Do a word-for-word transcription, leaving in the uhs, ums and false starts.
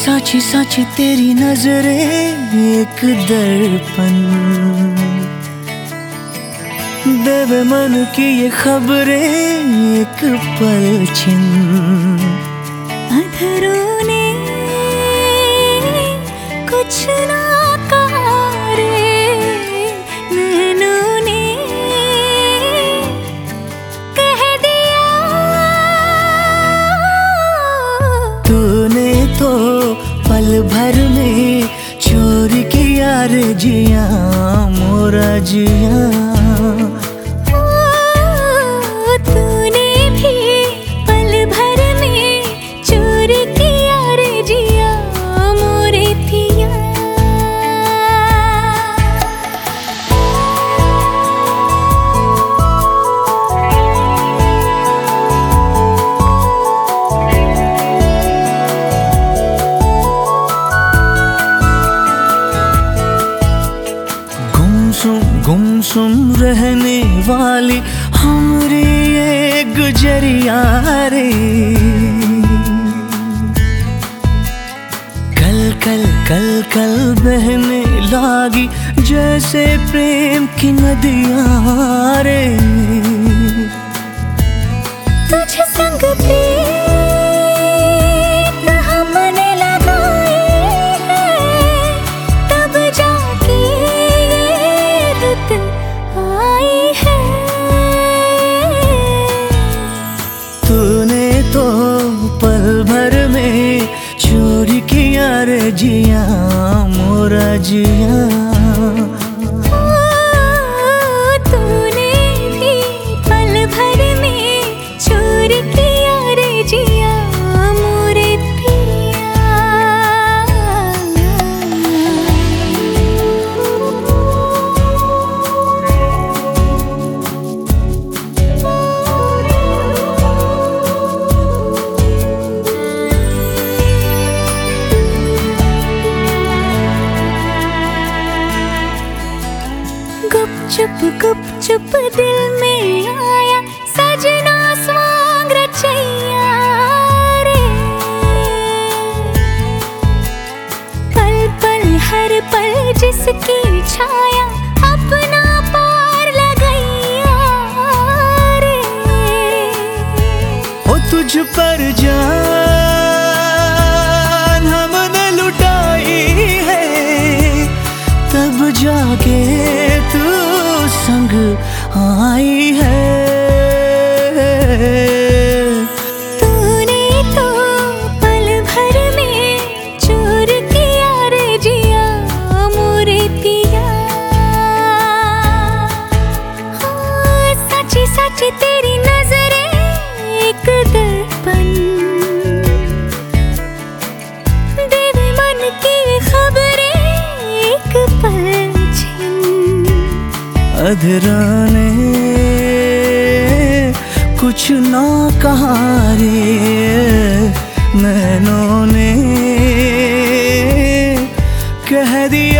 साची साची तेरी नजरें एक दर्पण, देवे मन की ये खबरें एक पलछिन। अधरों ने कुछ ना कहा रे, नैनों ने कह दिया। तूने तो पल भर में चोरी किया रे जिया मोरा जिया। तूने भी पल भर में चोरी किया रे जिया मोरे पिया। गुमसुम रहने वाली हमारी ये गुजरिया रे, कल कल कल कल बहने लागी जैसे प्रेम की नदियाँ रे। तुझ संग पे पल भर में चोरी किया रे जिया मोरा जिया। तूने भी पल भर में चोरी किया रे जिया मोरे पिया। गुपचुप गुपचुप दिल में आया सजना स्वांग रचैया रे। पल पल हर पल जिसकी छाया अपना पार लगैया रे। ओ तुझ पर जान हमने लुटाई है, तब जाके तू संग आई है। तूने तो पल भर में चोर किया रे जिया मोरे पिया। हाँ, साची साची तेरी नजरें एक दर्पण, देवे मन की खबरें एक पलछिन। अधरों ने कुछ ना कहा रे, नैनों ने कह दिया।